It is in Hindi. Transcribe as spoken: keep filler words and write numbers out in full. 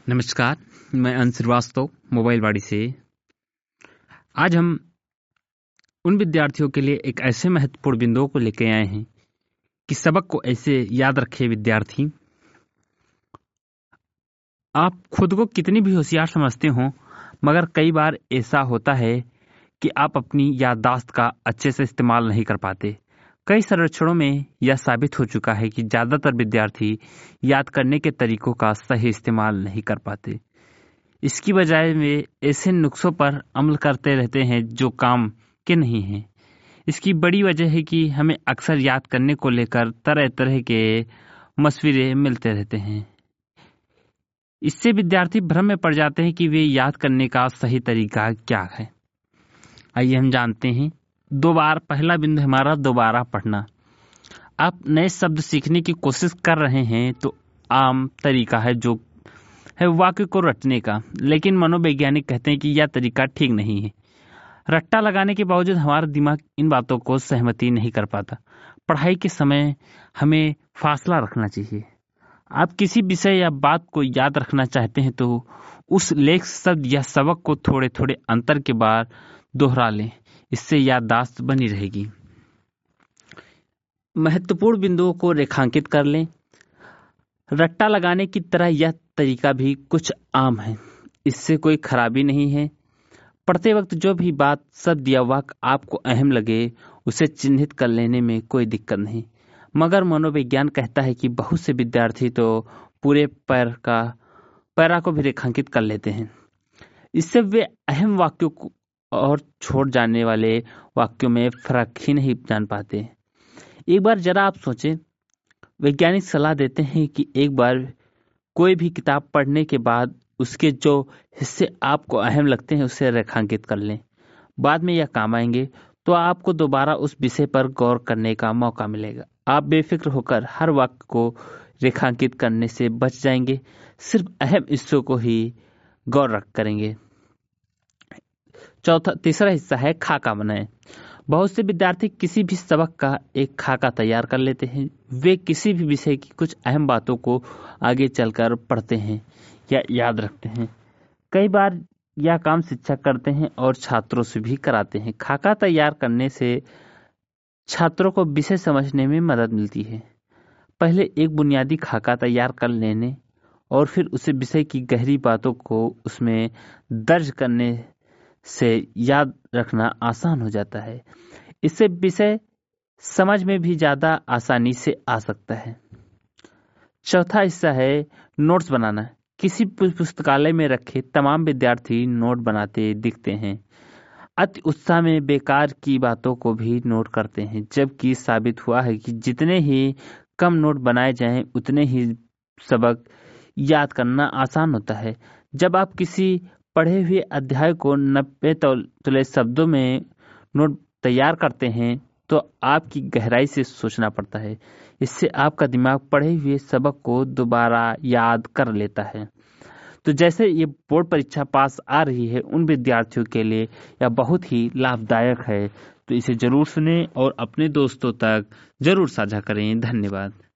नमस्कार, मैं अंश श्रीवास्तव मोबाइल वाड़ी से। आज हम उन विद्यार्थियों के लिए एक ऐसे महत्वपूर्ण बिंदुओं को लेकर आए हैं कि सबक को ऐसे याद रखे विद्यार्थी। आप खुद को कितनी भी होशियार समझते हो, मगर कई बार ऐसा होता है कि आप अपनी याददाश्त का अच्छे से इस्तेमाल नहीं कर पाते। कई सर्वेक्षणों में यह साबित हो चुका है कि ज़्यादातर विद्यार्थी याद करने के तरीकों का सही इस्तेमाल नहीं कर पाते। इसकी बजाय वे ऐसे नुस्खों पर अमल करते रहते हैं जो काम के नहीं हैं। इसकी बड़ी वजह है कि हमें अक्सर याद करने को लेकर तरह तरह के मशवरे मिलते रहते हैं। इससे विद्यार्थी भ्रम में पड़ जाते हैं कि वे याद करने का सही तरीका क्या है। आइए हम जानते हैं। दो बार पहला बिंदु हमारा दोबारा पढ़ना। आप नए शब्द सीखने की कोशिश कर रहे हैं तो आम तरीका है जो है वाक्य को रटने का, लेकिन मनोवैज्ञानिक कहते हैं कि यह तरीका ठीक नहीं है। रट्टा लगाने के बावजूद हमारा दिमाग इन बातों को सहमति नहीं कर पाता। पढ़ाई के समय हमें फासला रखना चाहिए। आप किसी विषय या बात को याद रखना चाहते हैं तो उस लेख, शब्द या सबक को थोड़े थोड़े अंतर के बाद दोहरा लें। इससे याददाश्त बनी रहेगी। महत्वपूर्ण बिंदुओं को रेखांकित कर लें। रट्टा लगाने की तरह यह तरीका भी कुछ आम है, इससे कोई खराबी नहीं है। पढ़ते वक्त जो भी बात, शब्द या वाक्य आपको अहम लगे उसे चिन्हित कर लेने में कोई दिक्कत नहीं, मगर मनोविज्ञान कहता है कि बहुत से विद्यार्थी तो पूरे पैर का पैरा को भी रेखांकित कर लेते हैं। इससे वे अहम वाक्यों को और छोड़ जाने वाले वाक्यों में फर्क ही नहीं जान पाते। एक बार जरा आप सोचें, वैज्ञानिक सलाह देते हैं कि एक बार कोई भी किताब पढ़ने के बाद उसके जो हिस्से आपको अहम लगते हैं उसे रेखांकित कर लें। बाद में यह काम आएंगे तो आपको दोबारा उस विषय पर गौर करने का मौका मिलेगा। आप बेफिक्र होकर हर वाक्य को रेखांकित करने से बच जाएंगे, सिर्फ अहम हिस्सों को ही गौर रख करेंगे। चौथा तीसरा हिस्सा है खाका बनाएं। बहुत से विद्यार्थी किसी भी सबक का एक खाका तैयार कर लेते हैं। वे किसी भी विषय की कुछ अहम बातों को आगे चलकर पढ़ते हैं या याद रखते हैं। कई बार यह काम शिक्षक करते हैं और छात्रों से भी कराते हैं। खाका तैयार करने से छात्रों को विषय समझने में मदद मिलती है। पहले एक बुनियादी खाका तैयार कर लेने और फिर उसे विषय की गहरी बातों को उसमें दर्ज करने से याद रखना आसान हो जाता है। इससे विषय समझ में भी ज्यादा आसानी से आ सकता है। चौथा हिस्सा है नोट्स बनाना। किसी पुस्तकालय में रखे तमाम विद्यार्थी नोट बनाते दिखते हैं। अति उत्साह में बेकार की बातों को भी नोट करते हैं, जबकि साबित हुआ है कि जितने ही कम नोट बनाए जाएं उतने ही सबक याद करना आसान होता है। जब आप किसी पढ़े हुए अध्याय को नब्बे तुले शब्दों में नोट तैयार करते हैं तो आपकी गहराई से सोचना पड़ता है। इससे आपका दिमाग पढ़े हुए सबक को दोबारा याद कर लेता है। तो जैसे ये बोर्ड परीक्षा पास आ रही है, उन विद्यार्थियों के लिए यह बहुत ही लाभदायक है। तो इसे जरूर सुनें और अपने दोस्तों तक जरूर साझा करें। धन्यवाद।